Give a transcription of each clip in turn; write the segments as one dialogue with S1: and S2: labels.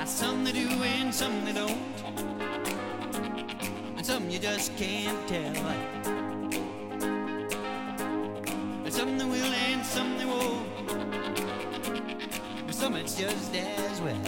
S1: Some they do and some they don't, and some you just can't tell. And some they will and some they won't, and some it's just as well.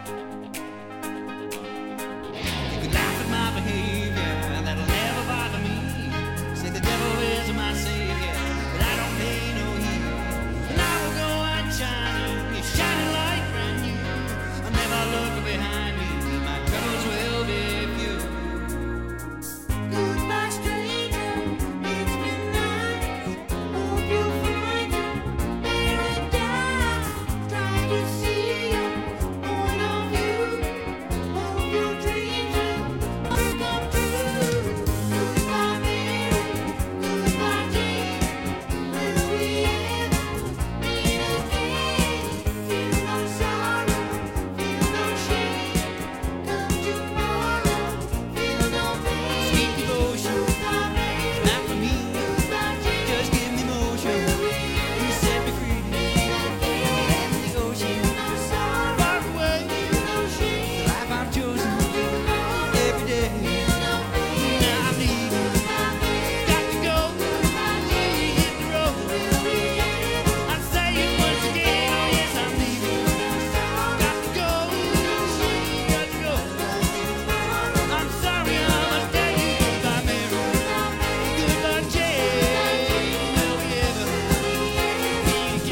S1: You can laugh at my behavior, that'll never bother me. Say the devil is my savior, but I don't pay no heed. And I will go out shining, it's shining like brand new. I'll never look behind me, my troubles will be few. Goodbye, stranger, it's midnight. Hope you'll find a paradise. Try to see your point of view. Hope your dreams will come true. Goodbye, Mary. Goodbye, Jane. Will we ever meet again? Feel no sorrow, feel no shame. Come tomorrow, feel no pain. Sweet devotion, goodbye, Mary. Not for me. Goodbye, Jane. Just give me motion. You set me free. Let the ocean far away. The life I've chosen every day. Now I'm leaving. Got to go. Hit the road. I'm saying once again, oh yes, I'm leaving. Got to go. Got to go. I'm sorry, I must tell you goodbye, Mary. Goodbye, Jane. Will we ever meet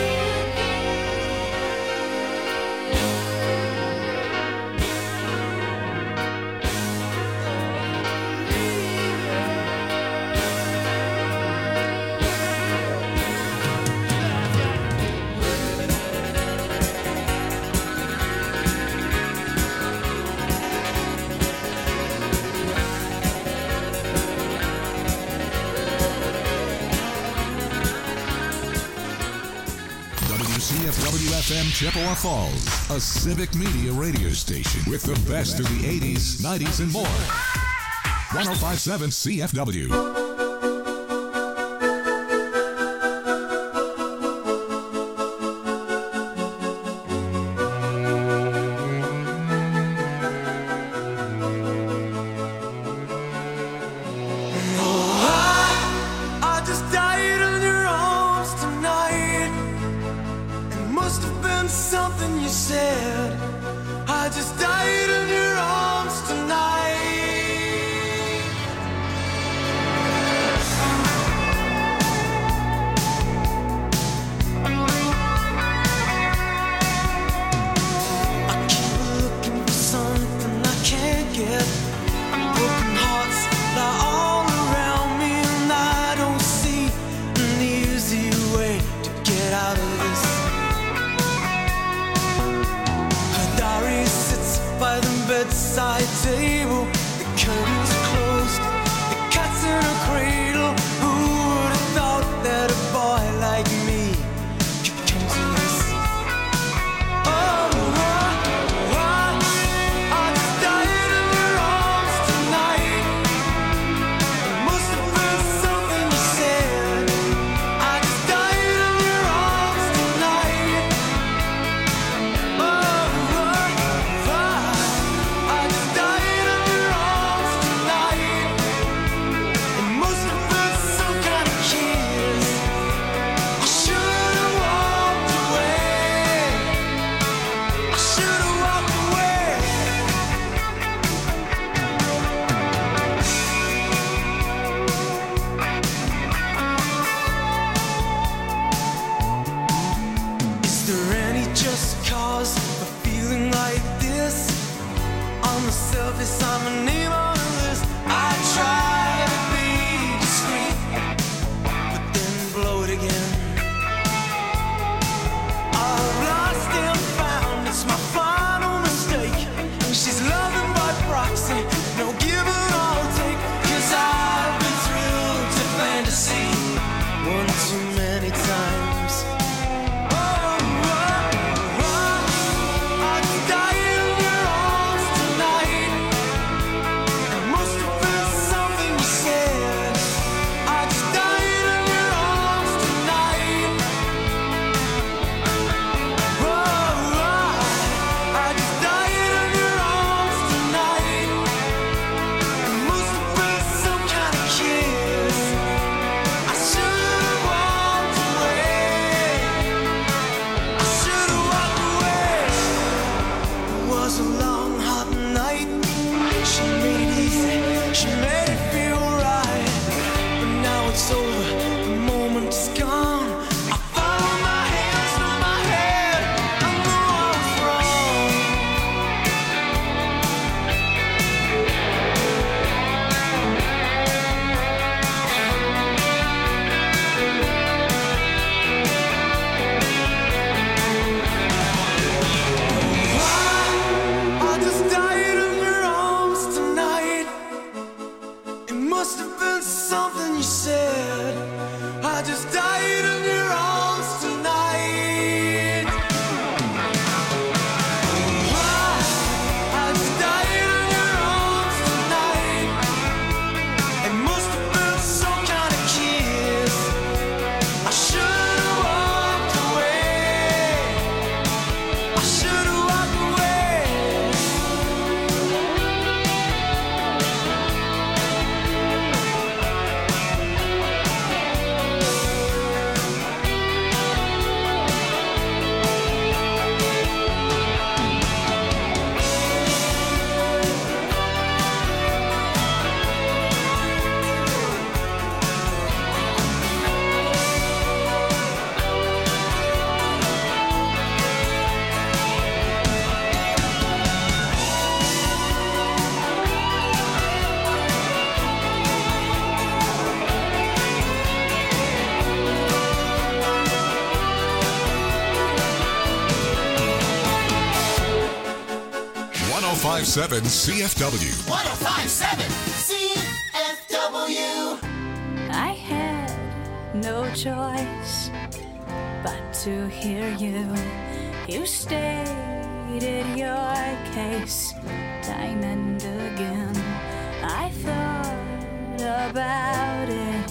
S2: WCFW-FM Chippewa Falls, a civic media radio station with the best of the 80s, 90s, and more. 105.7 CFW.
S3: I just died in your arms tonight. It must have been something you said. I just died in your arms tonight. I keep looking for something I can't get. Broken hearts lie all around me, and I don't see an easy way to get out of this. Her diary sits by the bedside table. The curtains are closed, the cat's in a cradle. Who would have thought that a boy like me could come to this? I just died in your arms tonight. It must have been something you said. I just died in your arms tonight. I just died in your arms tonight. It must have been some kind of kiss. I should have walked away. I should have walked away. Is there any just cause for feeling like this? On the surface, I'm a name on the list. I try to be discreet, but then blow it again. I've lost and found, it's my final mistake. She's loving by proxy, no give and I'll take. 'Cause I've been thrilled to fantasy one too many times. I just died in your arms tonight. She made it easy, she made it feel right. But now it's over, the moment is gone. I found my hands on my head, I know I was wrong. I just died in your arms tonight. It must have been something you said. I just died in your arms tonight. I just died in your arms tonight. It must have been some kind of kiss. I should have walked away. I should have walked away.
S2: .1057 CFW.
S4: 1057 CFW.
S5: I had no choice but to hear you. You stated your case time and again. I thought about it.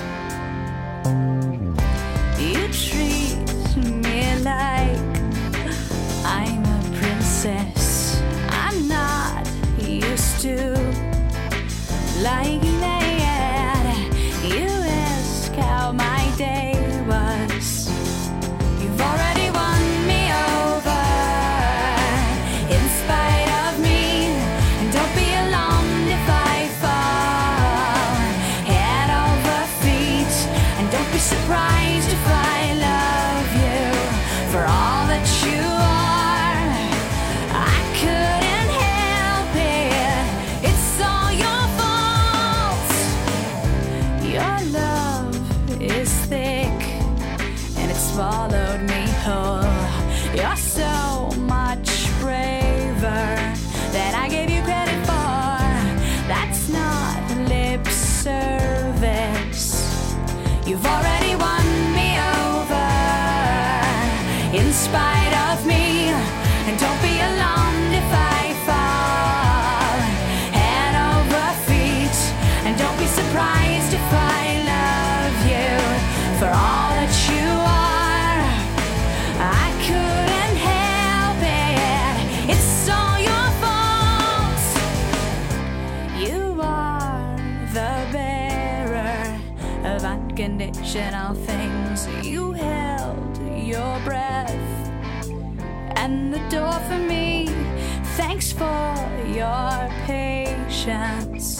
S5: You treat me like I'm a princess. I'm not used to like that. You ask how my day was. You've already won me over in spite of me. And don't be alarmed if I fall head over feet. And don't be surprised if I love you for all that you are. I couldn't help it. It's all your fault. Your love is thick and it's swallowed me whole. You're so much braver than I gave you credit for. That's not lip service. You've already won me over in spite of me. And don't be alarmed if I fall head over feet. And don't be surprised if I love you for all that you are. I couldn't help it. It's all your fault. You are the bearer of unconditional things. You held your breath and the door for me. Thanks for your patience.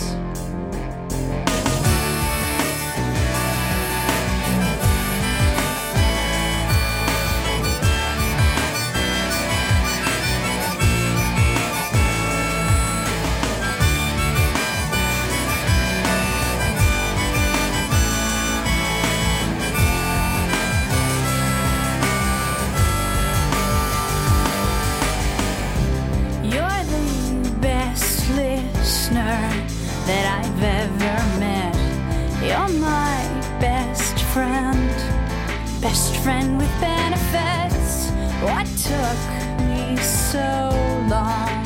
S5: You're the best listener that I've ever met. You're my best friend with benefits. What took me so long?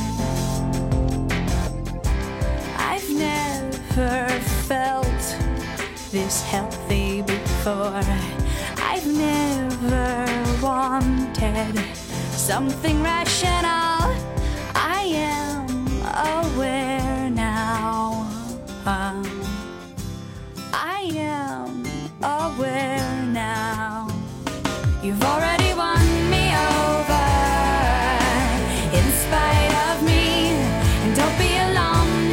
S5: I've never felt this healthy before. I've never wanted something rational. I am aware now. I am aware now. You've already won me over in spite of me. And don't be alarmed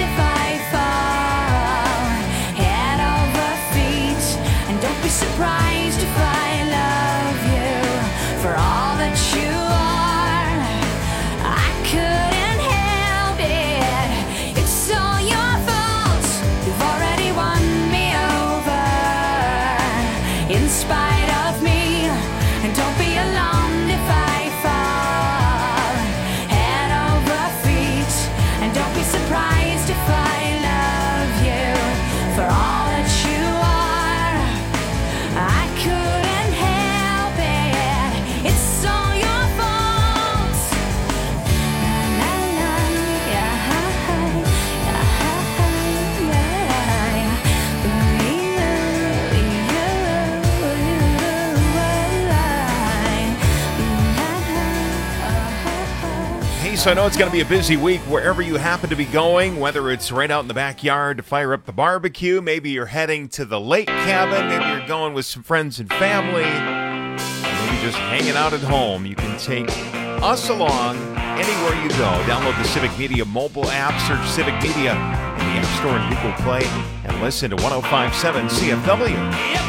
S4: Hey, so I know it's going to be a busy week wherever you happen to be going, whether it's right out in the backyard to fire up the barbecue, maybe you're heading to the lake cabin, maybe you're going with some friends and family, or maybe just hanging out at home. You can take us along anywhere you go. Download the Civic Media mobile app, search Civic Media in the App Store and Google Play, and listen to 105.7 CFW.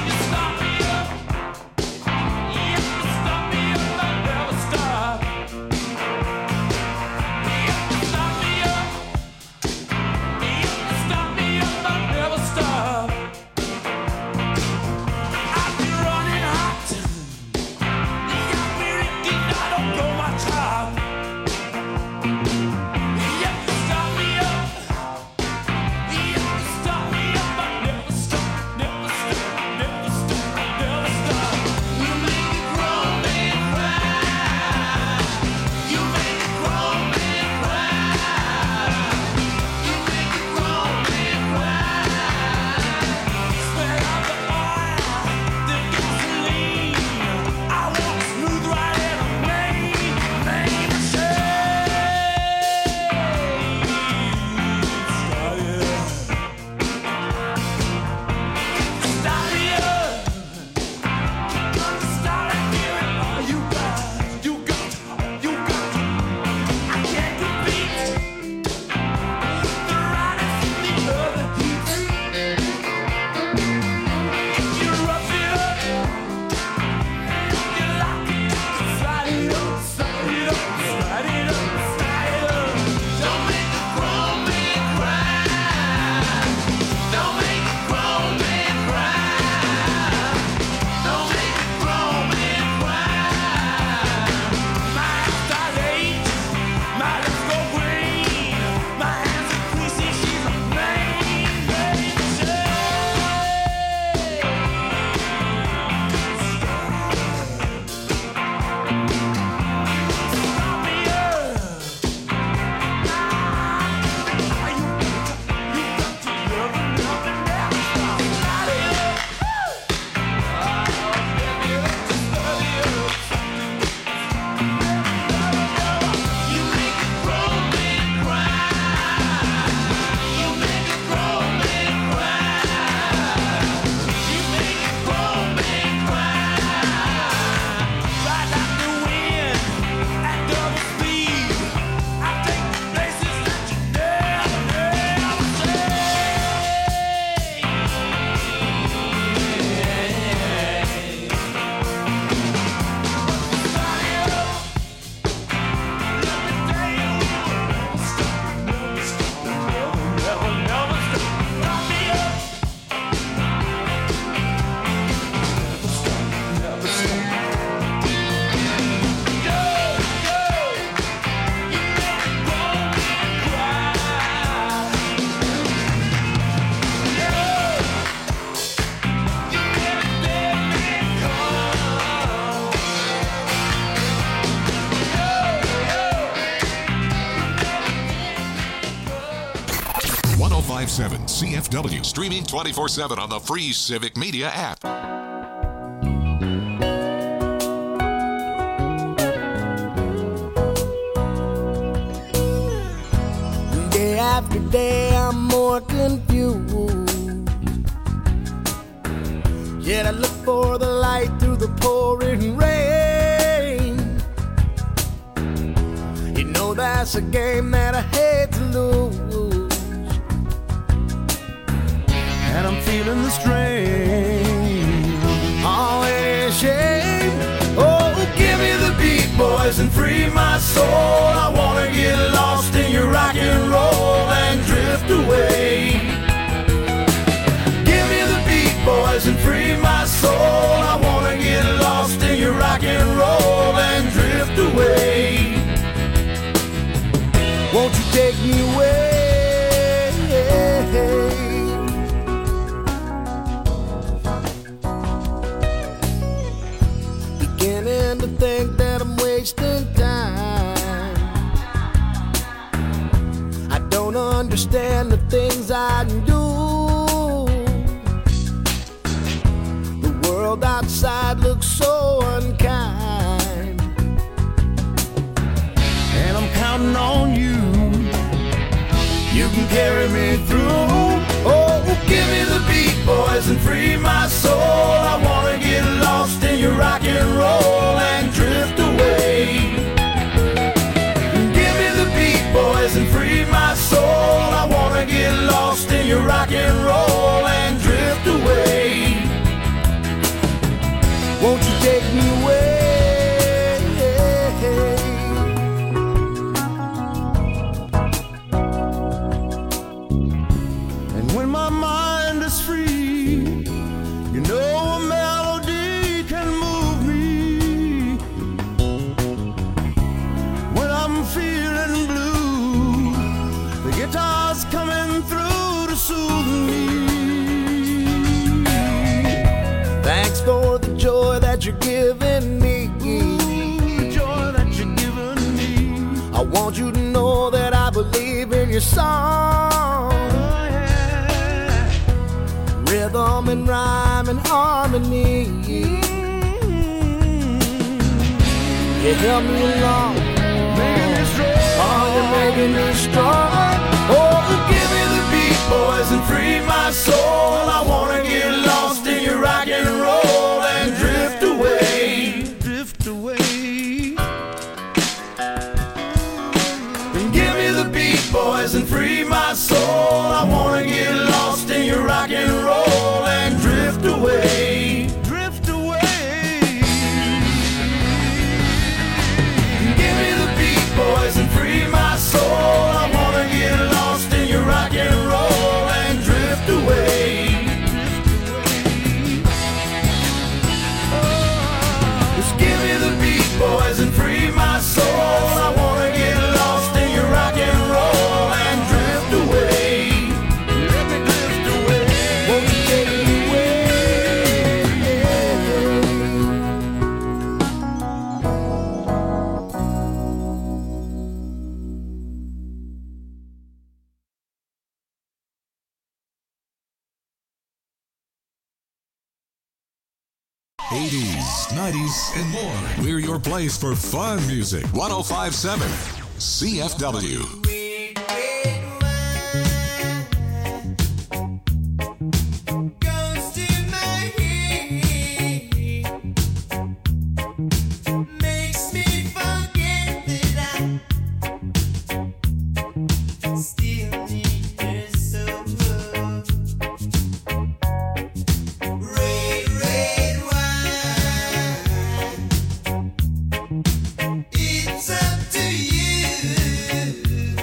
S2: CFW, streaming 24/7 on the free Civic Media app.
S3: Day after day, I'm more confused. Yet I look for the light through the pouring rain. You know that's a game that I hate to lose. And I'm feeling the strain. Oh, it ain't a shame. Oh, give me the beat, boys, and free my soul. I wanna get lost in your rock and roll and drift away. Give me the beat, boys, and free my soul. I wanna get lost in your rock and roll and drift away. Won't you take me away? Beginning to think that I'm wasting time. I don't understand the things I do. The world outside looks so unkind, and I'm counting counting on you. You can carry me through. Oh, give me the beat, boys, and free my soul. I wanna get lost in your rock and roll and drift away. Give me the beat, boys, and free my soul. I wanna get lost in your rock and roll and drift away. Won't you take me away? And when my mind is free, you know a melody can move me. When I'm feeling blue, the guitar's coming through to soothe me. Thanks for the joy that you're giving me. The joy that you're giving me. I want you to know that I believe in your song. Rhythm and rhyme and harmony. You help me along, making me strong. Oh, you're making me strong. Oh, give me the beat, boys, and free my soul. I wanna get lost in your rock and roll and drift away. Drift away. And give me the beat, boys, and free my soul. I wanna get lost in your rock and roll and drift away. Drift away. Give me the beat, boys, and free my soul. I wanna get lost in your rock and roll and drift away. Just give me the beat, boys, and free my soul. I wanna get lost in your rock and roll and drift away. Let me drift away. Won't you take me away?
S2: '80s, '90s, and more. We're your place for fun music. 1057 CFW.
S3: Goes to my head, makes me forget that I still need her so. Red, red wine, it's up to you.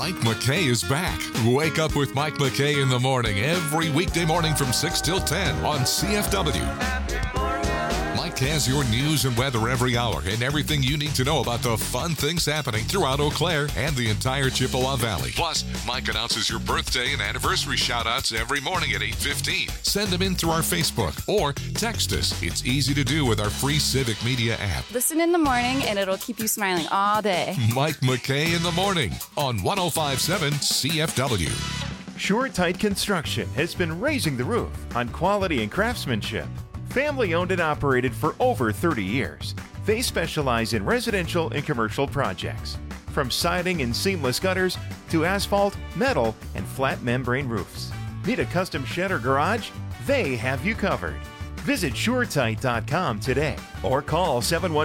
S2: Mike McKay is back. Wake up with Mike McKay in the morning every weekday morning from 6 till 10 on CFW. Mike has your news and weather every hour and everything you need to know about the fun things happening throughout Eau Claire and the entire Chippewa Valley. Plus, Mike announces your birthday and anniversary shout-outs every morning at 8:15. Send them in through our Facebook or text us. It's easy to do with our free Civic Media app.
S5: Listen in the morning and it'll keep you smiling all day.
S2: Mike McKay in the morning on 105.7 CFW.
S4: Sure Tight Construction has been raising the roof on quality and craftsmanship. Family owned and operated for over 30 years. They specialize in residential and commercial projects, from siding and seamless gutters to asphalt, metal, and flat membrane roofs. Need a custom shed or garage? They have you covered. Visit SureTight.com today or call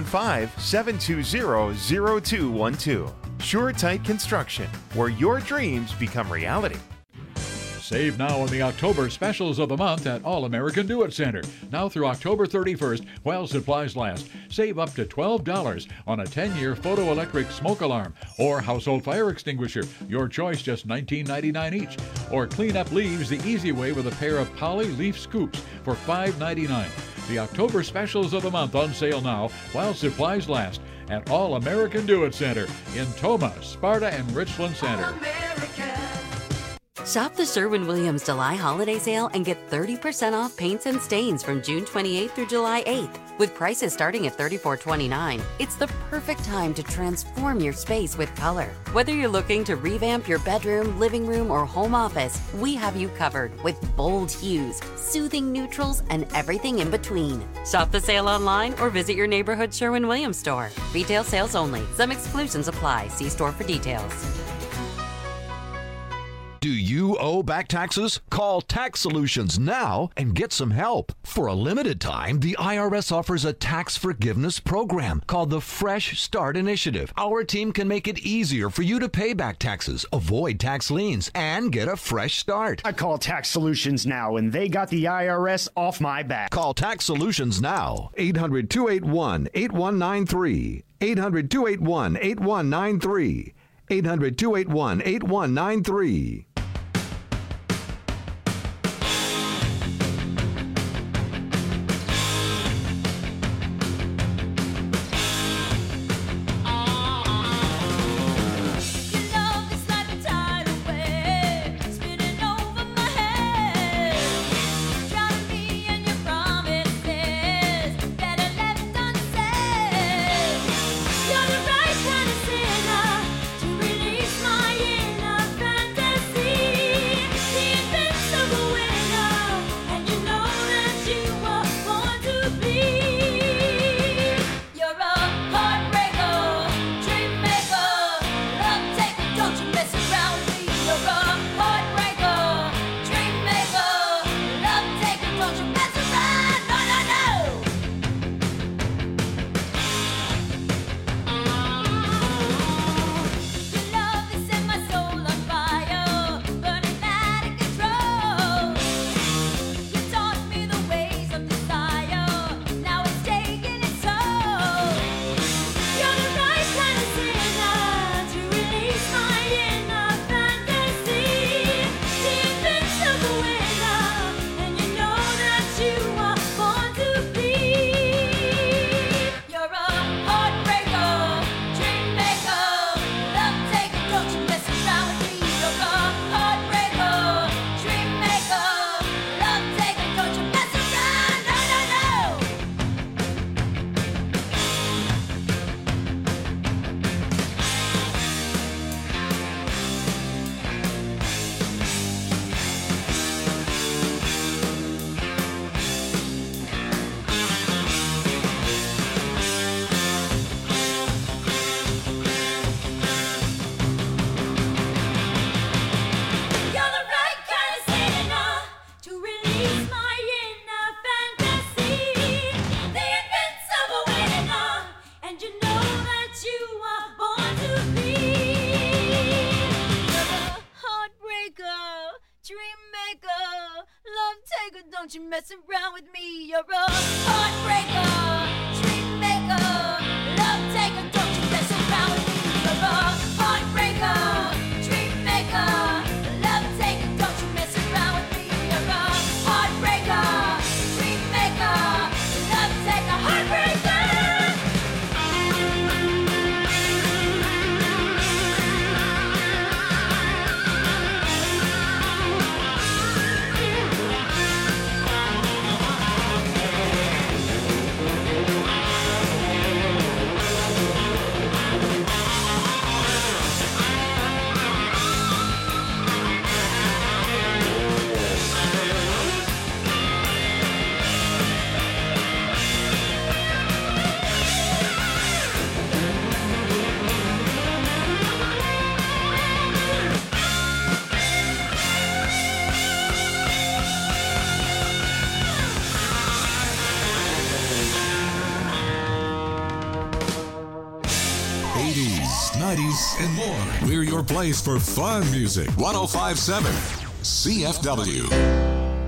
S4: 715-720-0212. Sure Tight Construction, where your dreams become reality.
S6: Save now on the October specials of the month at All American Do It Center. Now through October 31st, while supplies last. Save up to $12 on a 10-year photoelectric smoke alarm or household fire extinguisher. Your choice, just $19.99 each. Or clean up leaves the easy way with a pair of poly leaf scoops for $5.99. The October specials of the month on sale now while supplies last at All American Do It Center in Toma, Sparta, and Richland Center.
S7: Shop the Sherwin-Williams July holiday sale and get 30% off paints and stains from June 28th through July 8th. With prices starting at $34.29, it's the perfect time to transform your space with color. Whether you're looking to revamp your bedroom, living room, or home office, we have you covered with bold hues, soothing neutrals, and everything in between. Shop the sale online or visit your neighborhood Sherwin-Williams store. Retail sales only. Some exclusions apply. See store for details.
S8: Do you owe back taxes? Call Tax Solutions now and get some help. For a limited time, the IRS offers a tax forgiveness program called the Fresh Start Initiative. Our team can make it easier for you to pay back taxes, avoid tax liens, and get a fresh start.
S9: I call Tax Solutions now, and they got the IRS off my back.
S8: Call Tax Solutions now. 800-281-8193. 800-281-8193. 800-281-8193.
S1: Don't you mess around with me, you're a heartbreaker, dream maker, love taker. Don't you mess around with me, you're a heartbreaker, dream
S2: 90s, and more. We're your place for fun music. 1057 CFW.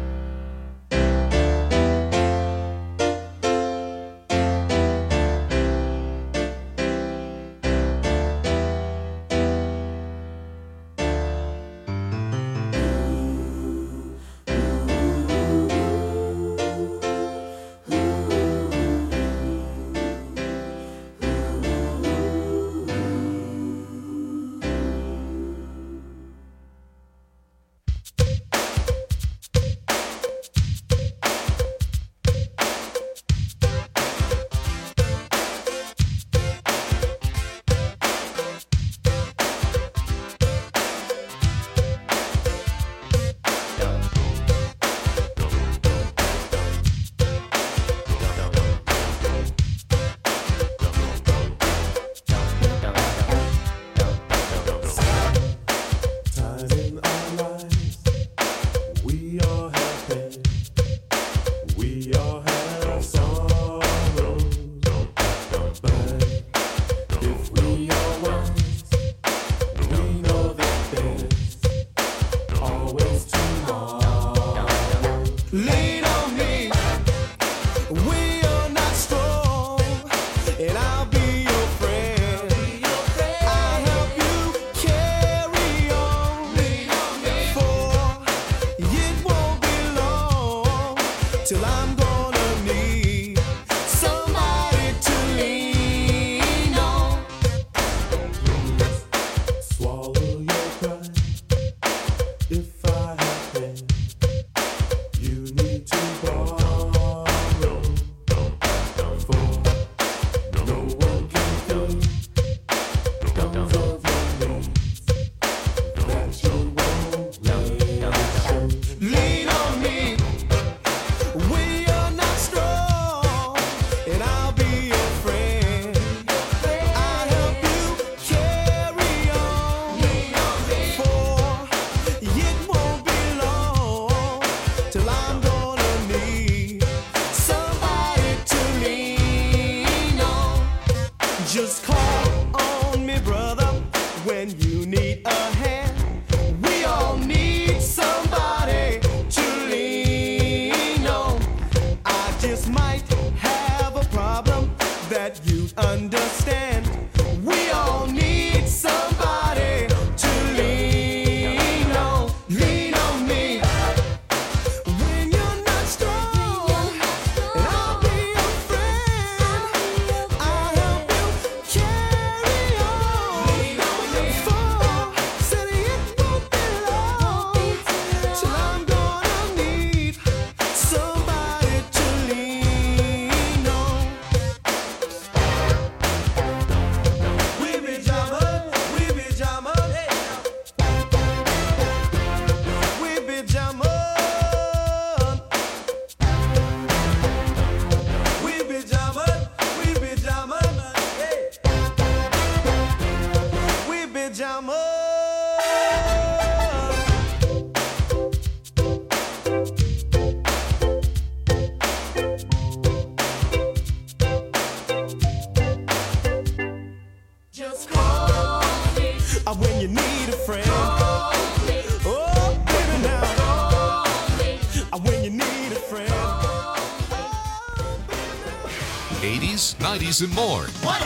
S2: And more.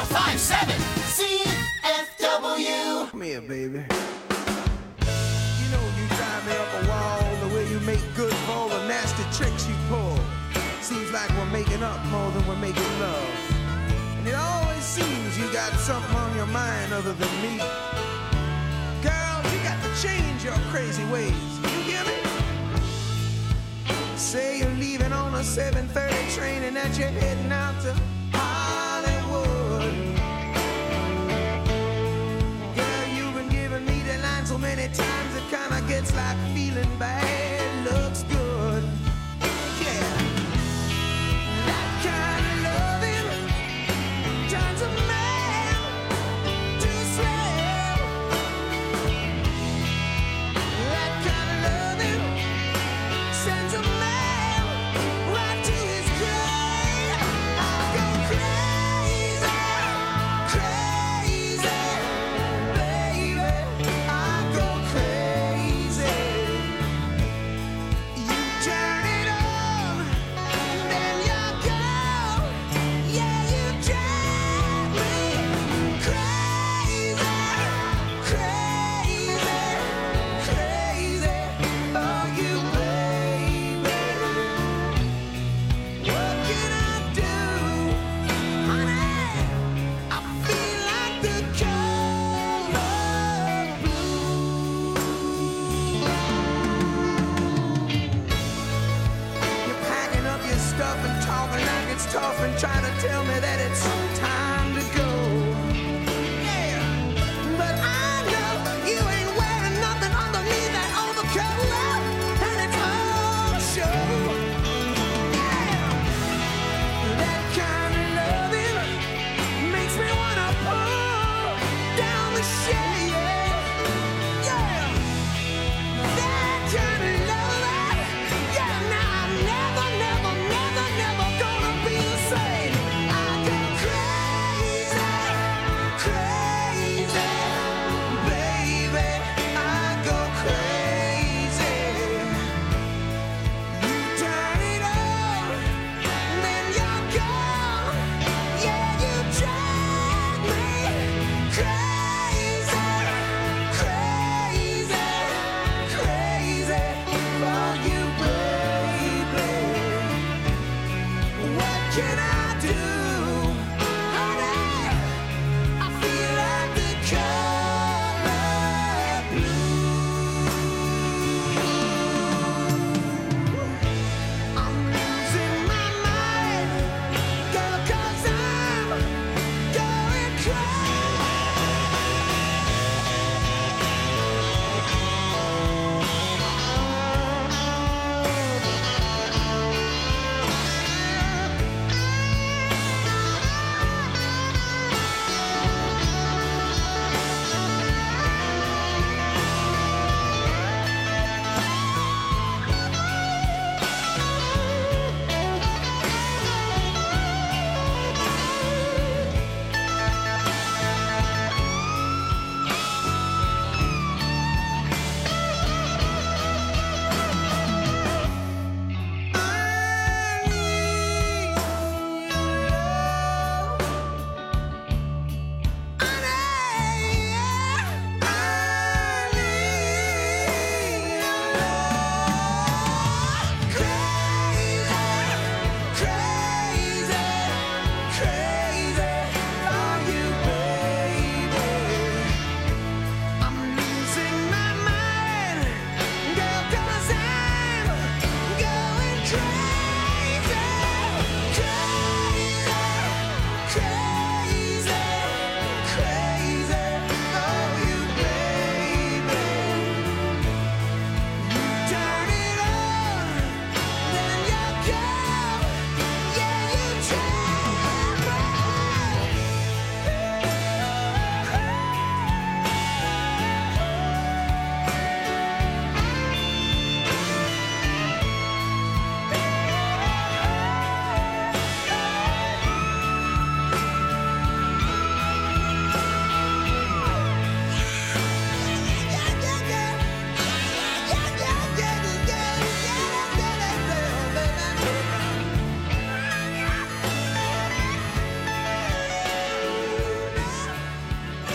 S3: 1057 CFW.
S10: Come here, baby. You know you drive me up a wall the way you make good for all the nasty tricks you pull. Seems like we're making up more than we're making love. And it always seems you got something on your mind other than me. Girl, you got to change your crazy ways. You hear me? Say you're leaving on a 7:30 train and that you're heading out to Hollywood. Girl, you've been giving me the line so many times it kinda gets like feeling bad looks good. Yeah, that kind of loving turns a man to slave. That kind of loving sends a man right to his grave. I go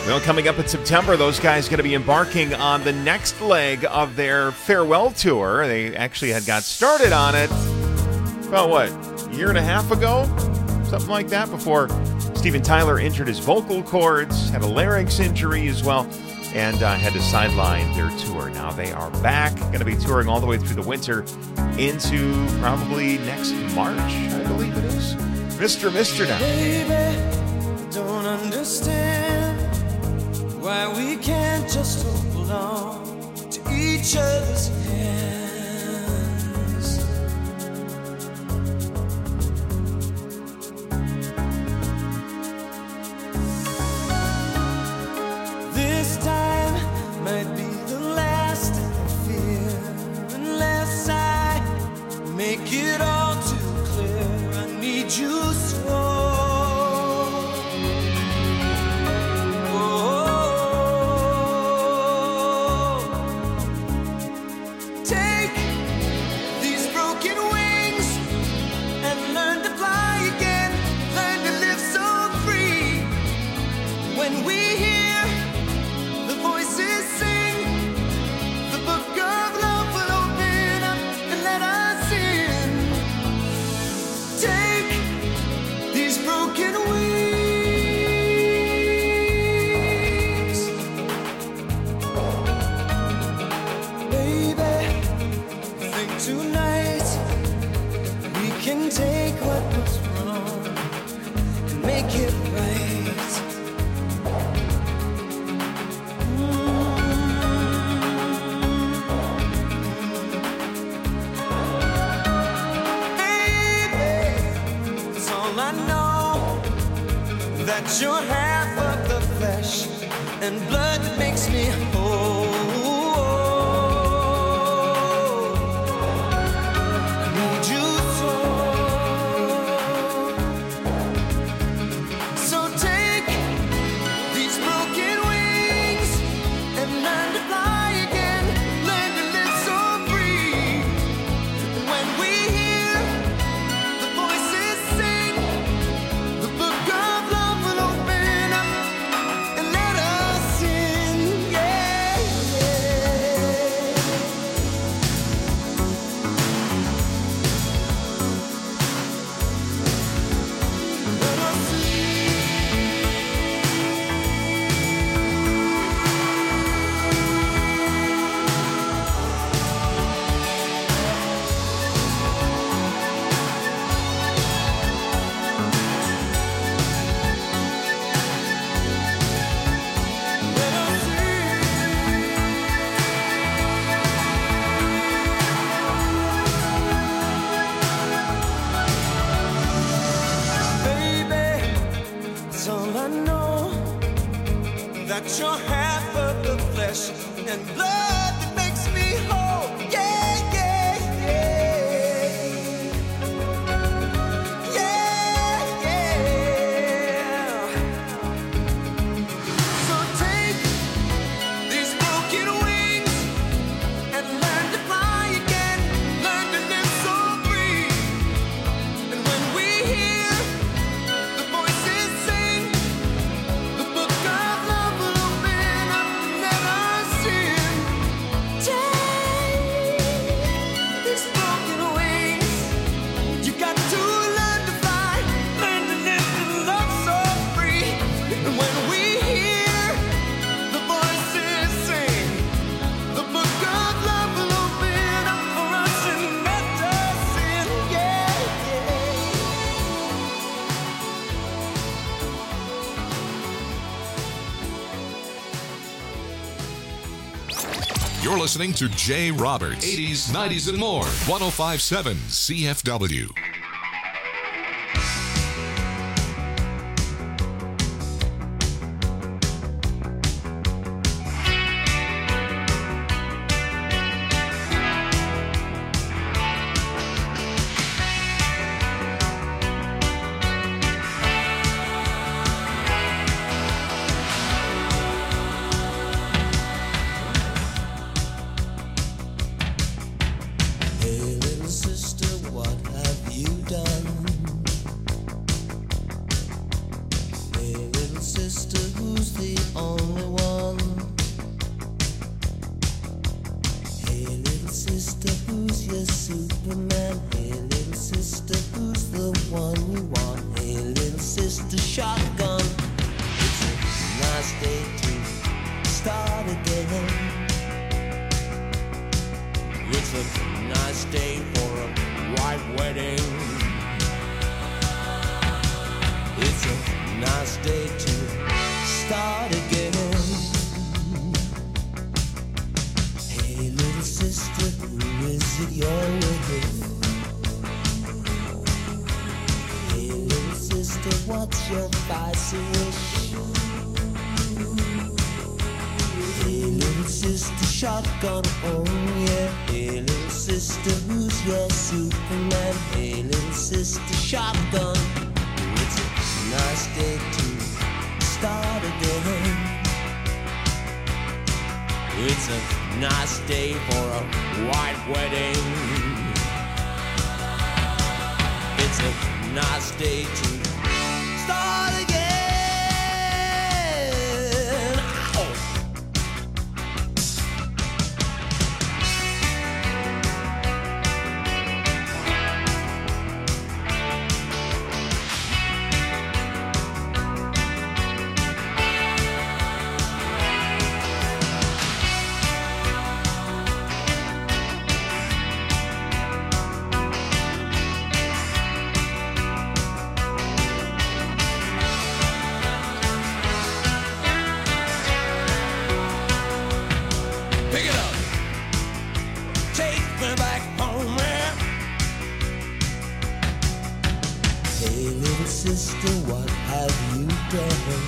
S4: Well, coming up in September, those guys going to be embarking on the next leg of their farewell tour. They actually had got started on it about, what, a year and a half ago? Something like that, before Steven Tyler injured his vocal cords, had a larynx injury as well, and had to sideline their tour. Now they are back, going to be touring all the way through the winter into probably next March, I believe it is. Mr. now.
S3: Baby, don't understand why we can't just hold on to each other's hands. This time might be the last I fear, unless I make it all too clear. I need you so. Take these broken wings and learn to fly again, learn to live so free. When we hear the voices sing, the book of love will open up and let us in. Take these broken wings. Baby, think tonight we can take what was wrong and make it right. Baby, it's all I know, that you're half of the flesh and blood that makes me whole. I need you so. So take these broken wings and learn to fly again, learn to live so free. And when we hear the voices sing, the book of love will open up and let us in. Yeah, yeah. Let us baby, it's all I know, that you're half of the flesh and blood that makes me whole. Yeah, yeah, yeah. Yeah, yeah. So take these broken wings and learn to fly again, learn to live so free. And when we hear the voices sing, the book of love will open up and let us in. Take these broken wings. You got to learn to fly, learn to live and love so free. And when we hear the voices sing, the book of love will open up for us and let us in. Yeah,
S2: You're listening to Jay Roberts, 80s, 90s, and more. 1057 CFW.
S3: Hey, little sister, what have you sister, who's the only one? Hey, little sister, who's your Superman? Hey, little sister, who's the one you want? Hey, little sister, shotgun. It's a nice day to start again. It's a nice day for a white wedding. It's a nice day to start again. Hey, little sister, who is it you're with? Hey, little sister, what's your vice wish? Hey, little sister, shotgun, oh yeah. Hey, little sister, who's your Superman? Hey, little sister, shotgun. It's a nice day to start again. It's a nice day for a white wedding. It's a nice day to start again. Ow! Pick it up. Take me back home, man. Hey, little sister, what have you done?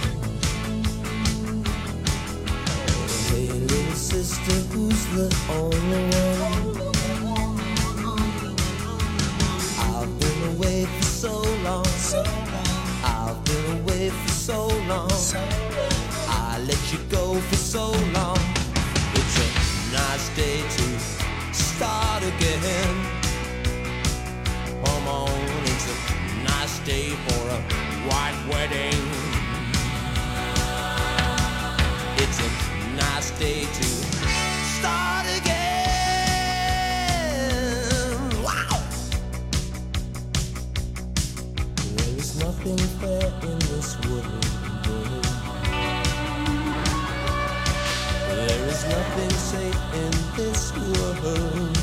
S3: Hey, little sister, who's the only one? I've been away for so long. I've been away for so long. I let you go for so long. It's a nice day to start again. Come on, it's a nice day for a white wedding. It's a nice day to start again. Wow! There is nothing fair in this world. There is nothing safe in this world.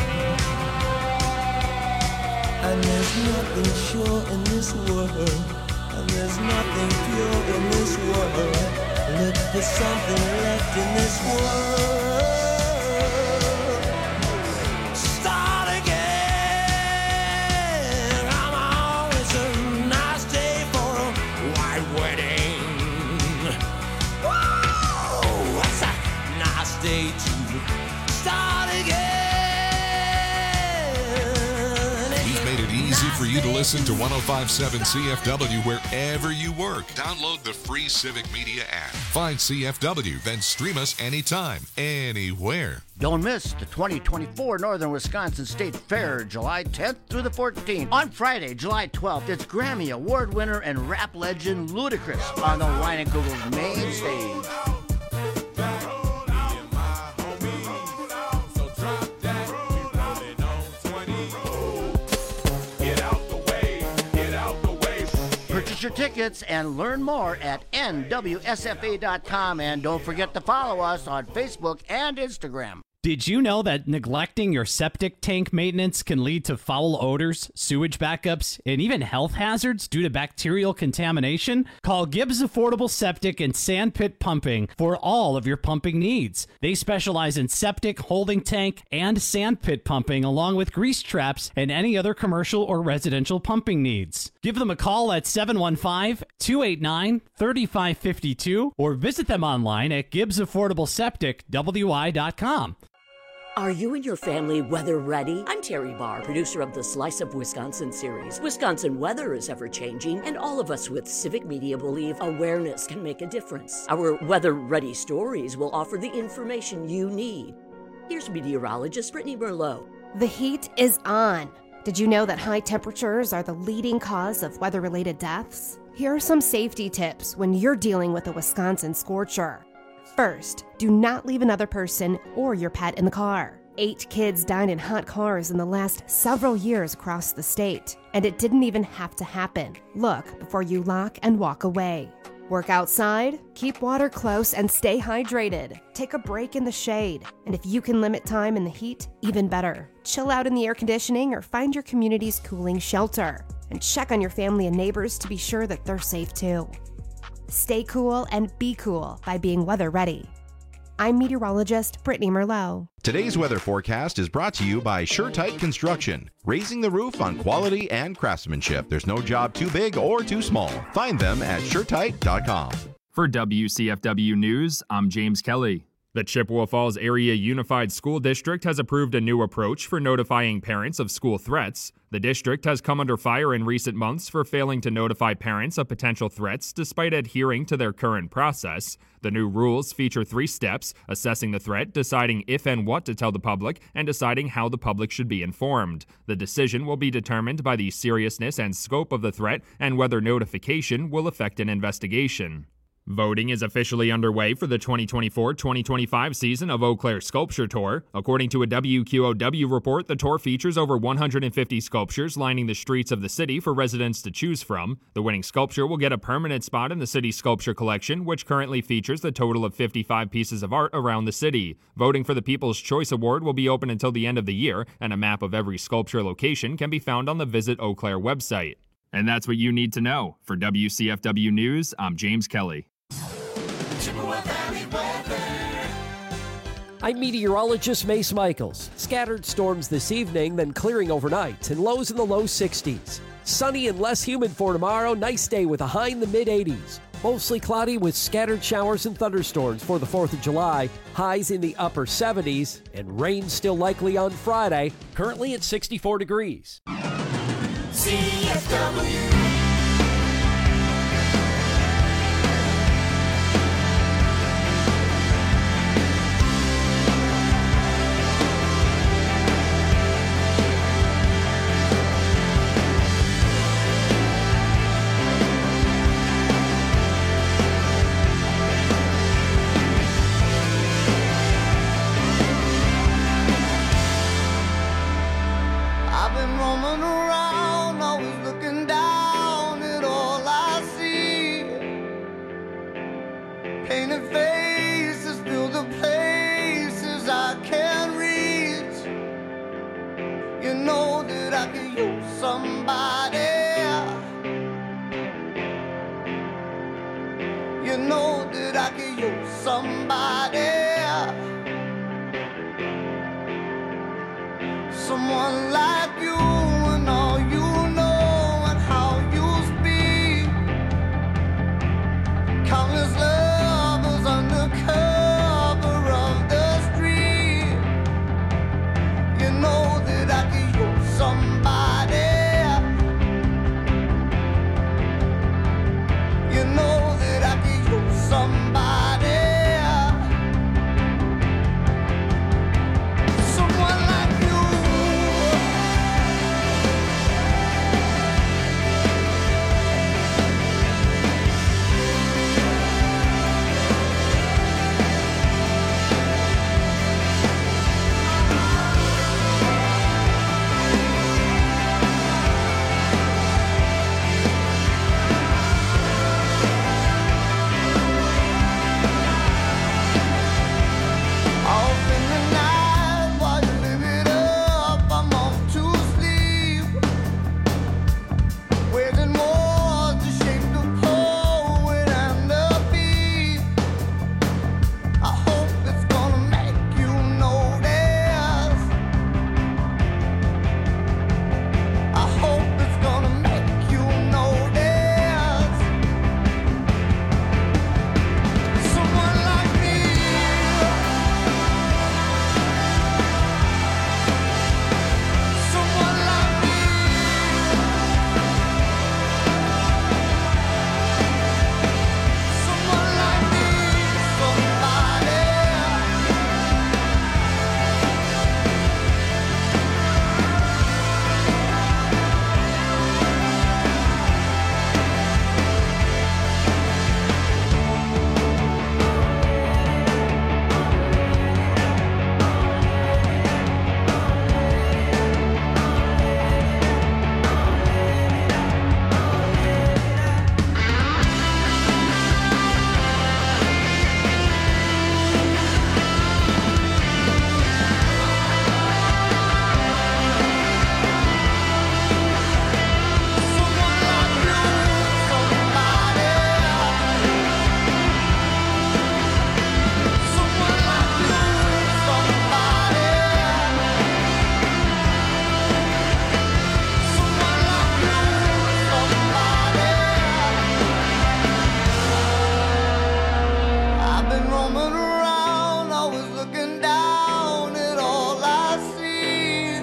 S3: And there's nothing sure in this world. And there's nothing pure in this world. Look for something left in this world. Start again. Come on, it's a nice day for a white wedding. Whoa, what's a nice day to start again?
S2: He's made it easy for you to listen to 105.7 CFW wherever you work. Download the free Civic Media app. Find CFW, then stream us anytime, anywhere.
S11: Don't miss the 2024 Northern Wisconsin State Fair, July 10th through the 14th. On Friday, July 12th, it's Grammy Award winner and rap legend Ludacris on the Rheingold's main stage. Purchase your tickets and learn more at nwsfa.com, and don't forget to follow us on Facebook and Instagram.
S12: Did you know that neglecting your septic tank maintenance can lead to foul odors, sewage backups, and even health hazards due to bacterial contamination? Call Gibbs Affordable Septic and Sandpit Pumping for all of your pumping needs. They specialize in septic, holding tank, and sandpit pumping, along with grease traps and any other commercial or residential pumping needs. Give them a call at 715-289-3552 or visit them online at GibbsAffordableSepticWI.com.
S13: Are you and your family weather ready? I'm Terry Barr, producer of the Slice of Wisconsin series. Wisconsin weather is ever changing, and all of us with Civic Media believe awareness can make a difference. Our weather ready stories will offer the information you need. Here's meteorologist Brittany Merlot.
S14: The heat is on. Did you know that high temperatures are the leading cause of weather-related deaths? Here are some safety tips when you're dealing with a Wisconsin scorcher. First, do not leave another person or your pet in the car. 8 kids died in hot cars in the last several years across the state, and it didn't even have to happen. Look before you lock and walk away. Work outside, keep water close, and stay hydrated. Take a break in the shade, and if you can limit time in the heat, even better. Chill out in the air conditioning or find your community's cooling shelter. And check on your family and neighbors to be sure that they're safe too. Stay cool and be cool by being weather ready. I'm meteorologist Brittany Merlot.
S15: Today's weather forecast is brought to you by SureTight Construction, raising the roof on quality and craftsmanship. There's no job too big or too small. Find them at SureTight.com.
S16: For WCFW News, I'm James Kelly. The Chippewa Falls Area Unified School District has approved a new approach for notifying parents of school threats. The district has come under fire in recent months for failing to notify parents of potential threats despite adhering to their current process. The new rules feature 3 steps: assessing the threat, deciding if and what to tell the public, and deciding how the public should be informed. The decision will be determined by the seriousness and scope of the threat and whether notification will affect an investigation. Voting is officially underway for the 2024-2025 season of Eau Claire Sculpture Tour. According to a WQOW report, the tour features over 150 sculptures lining the streets of the city for residents to choose from. The winning sculpture will get a permanent spot in the city's sculpture collection, which currently features a total of 55 pieces of art around the city. Voting for the People's Choice Award will be open until the end of the year, and a map of every sculpture location can be found on the Visit Eau Claire website. And that's what you need to know. For WCFW News, I'm James Kelly.
S17: I'm meteorologist Mace Michaels. Scattered storms this evening, then clearing overnight, and lows in the low 60s. Sunny and less humid for tomorrow. Nice day with a high in the mid-80s. Mostly cloudy with scattered showers and thunderstorms for the 4th of July. Highs in the upper 70s, and rain still likely on Friday. Currently at 64 degrees.
S3: CFW.
S10: I've been roaming around, always looking down at all I see. Painted faces fill the places I can't reach. You know that I could use somebody. You know that I could use somebody. Someone like you and all you know and how you speak. Countless lovers under cover of the street. You know that I could use somebody. You know that I could use somebody. Someone like you.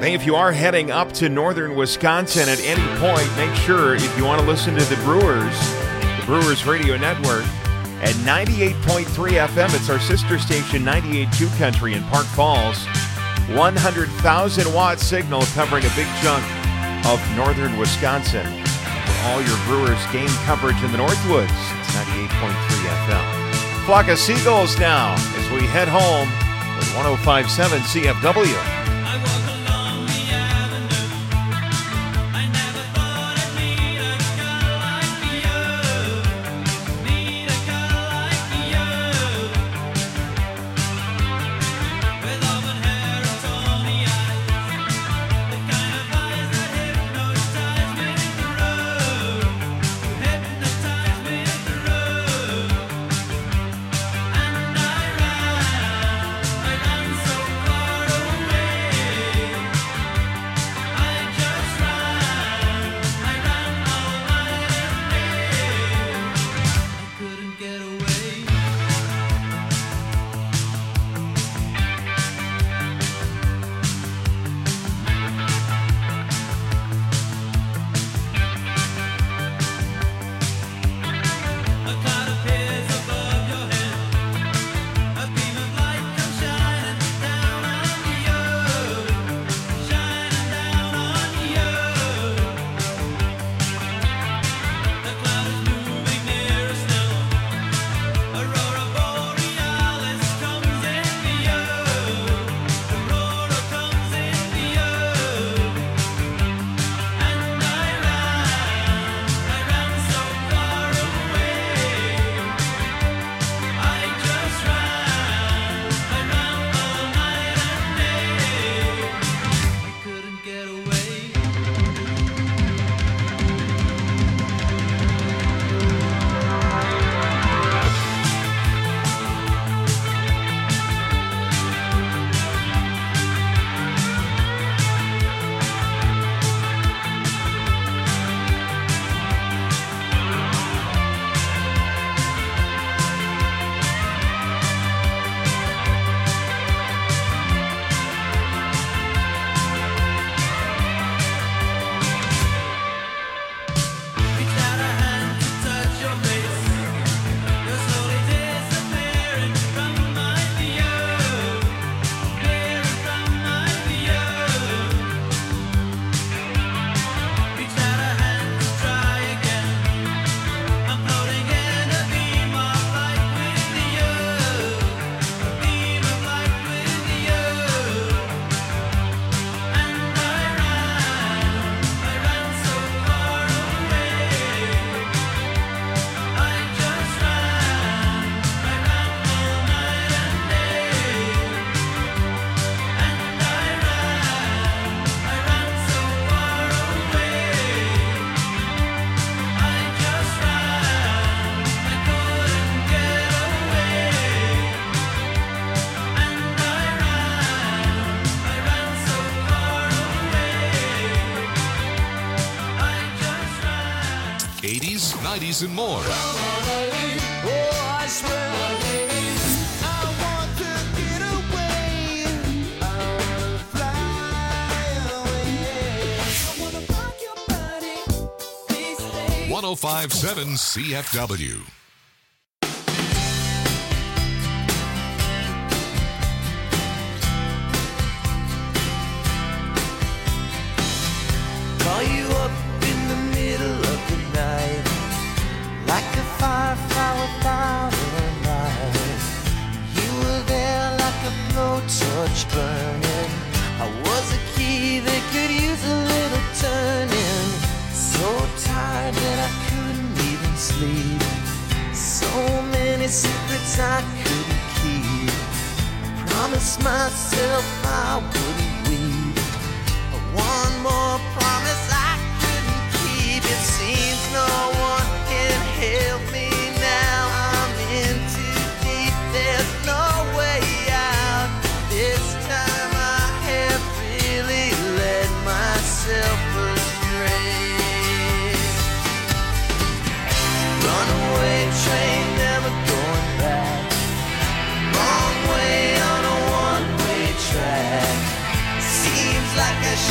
S4: Hey, if you are heading up to northern Wisconsin at any point, make sure if you want to listen to the Brewers Radio Network at 98.3 FM. It's our sister station, 98.2 Country in Park Falls. 100,000 watt signal covering a big chunk of northern Wisconsin. For all your Brewers game coverage in the Northwoods, it's 98.3 FM. Flock of seagulls now as we head home with 105.7 CFW.
S2: And more.
S1: Away.
S2: 105.7 CFW.
S3: Call you up in the middle of the night, like a firefly without a light. You were there like a blowtorch burning. I was a key that could use a little turning. So tired that I couldn't even sleep. So many secrets I couldn't keep. I promised myself I wouldn't weep. One more promise I couldn't keep. It seems no one can help me now. I'm in too deep, there's no way out. This time I have really led myself astray. Runaway train, never going back. Wrong way on a one-way track. Seems like I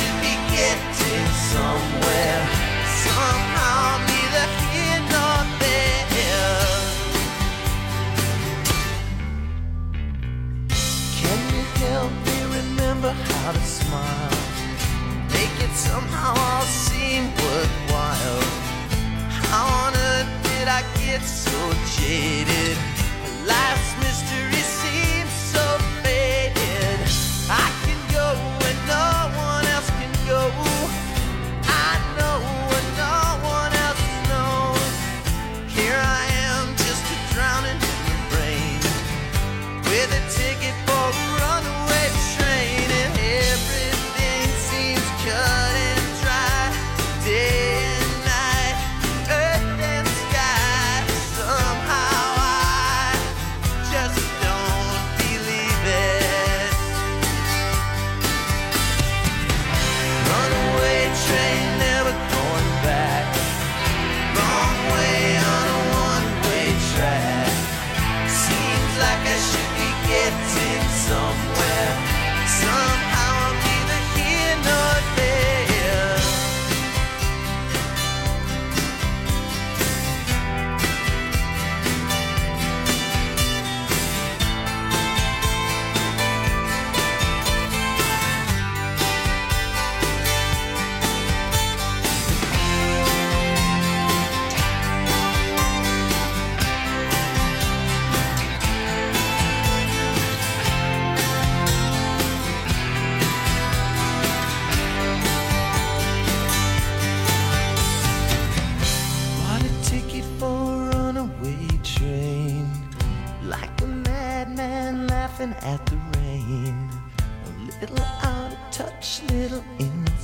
S3: man laughing at the rain. A little out of touch, little in